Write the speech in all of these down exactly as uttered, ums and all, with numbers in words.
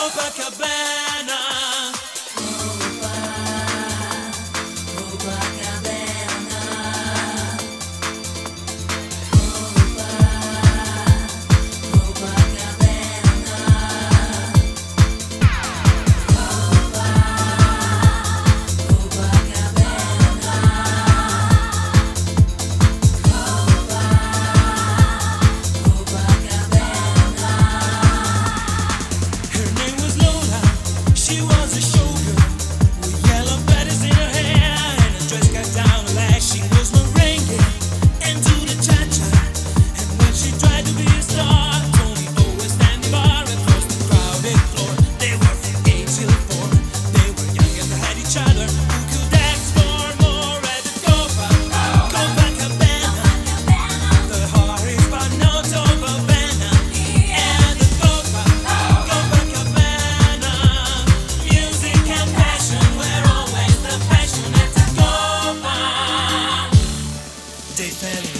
Copacabana. They fell in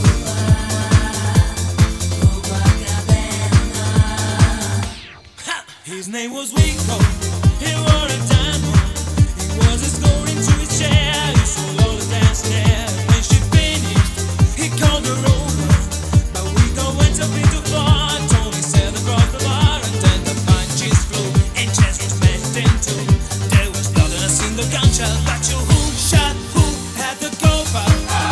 love. His name was Rico. He wore a diamond. He was a score into his chair. He saw all the dance there. When she finished, he called her over. But Rico went a bit too far. Tony said across the bar, and then the punches flew and chance was smashed in two. There was blood and a single gunshot. But you who shot who had the cover?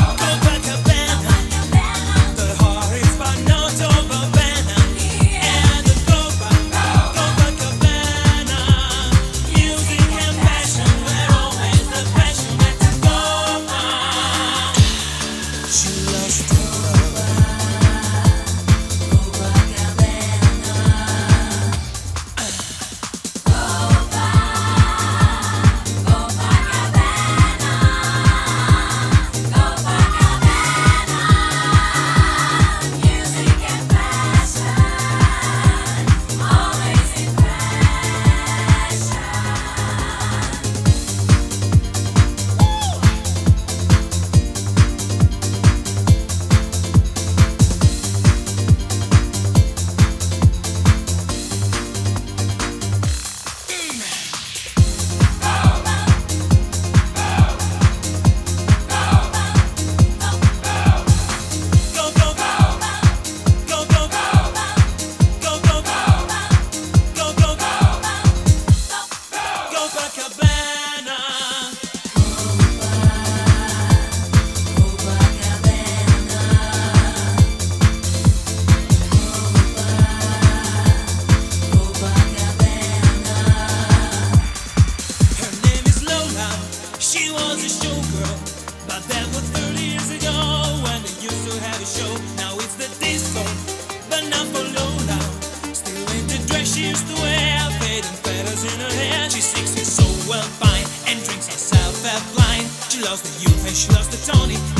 She was a showgirl, but that was thirty years ago when they used to have a show. Now it's the disco, but not for Lola. Still in the dress she used to wear, fading feathers in her hair. She sings it so well fine and drinks herself at blind. She loves the youth and she loves the Tony.